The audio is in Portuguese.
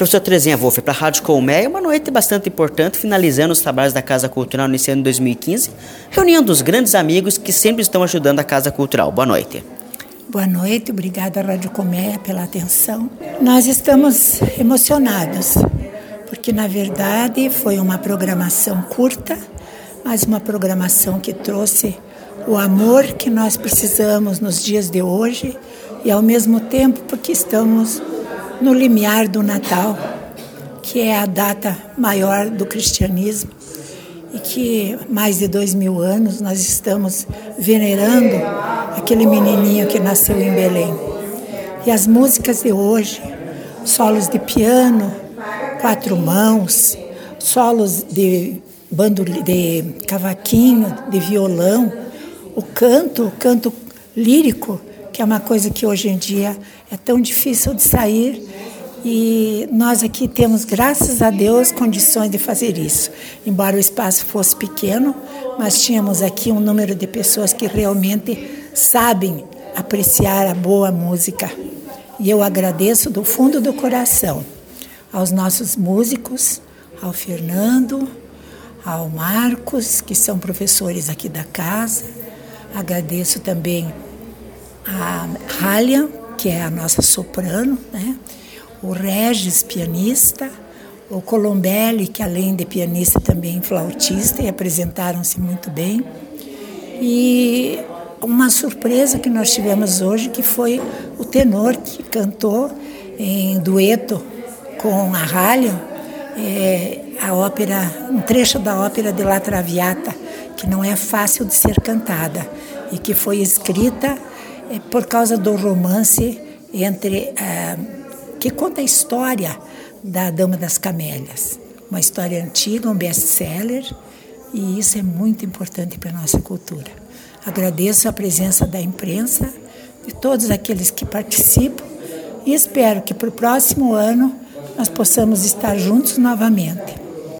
Professor Terezinha Wolff, para a Rádio Colmeia, uma noite bastante importante, finalizando os trabalhos da Casa Cultural nesse ano de 2015, reunindo os grandes amigos que sempre estão ajudando a Casa Cultural. Boa noite. Boa noite, obrigada à Rádio Colmeia pela atenção. Nós estamos emocionados, porque na verdade foi uma programação curta, mas uma programação que trouxe o amor que nós precisamos nos dias de hoje e ao mesmo tempo porque estamos no limiar do Natal, que é a data maior do cristianismo e que mais de 2000 anos nós estamos venerando aquele menininho que nasceu em Belém. E as músicas de hoje, solos de piano, 4 mãos, solos de cavaquinho, de violão, o canto lírico, que é uma coisa que hoje em dia é tão difícil de sair, e nós aqui temos, graças a Deus, condições de fazer isso. Embora o espaço fosse pequeno, mas tínhamos aqui um número de pessoas que realmente sabem apreciar a boa música. E eu agradeço do fundo do coração aos nossos músicos, ao Fernando, ao Marcos, que são professores aqui da casa. Agradeço também a Ralian, que é a nossa soprano, né? O Regis, pianista, o Colombelli, que além de pianista também flautista, e apresentaram-se muito bem. E uma surpresa que nós tivemos hoje, que foi o tenor que cantou em dueto com a Ralian, a ópera, um trecho da ópera de La Traviata, que não é fácil de ser cantada e que foi escrita por causa do romance que conta a história da Dama das Camélias. Uma história antiga, um best-seller, e isso é muito importante para a nossa cultura. Agradeço a presença da imprensa, de todos aqueles que participam, e espero que para o próximo ano nós possamos estar juntos novamente.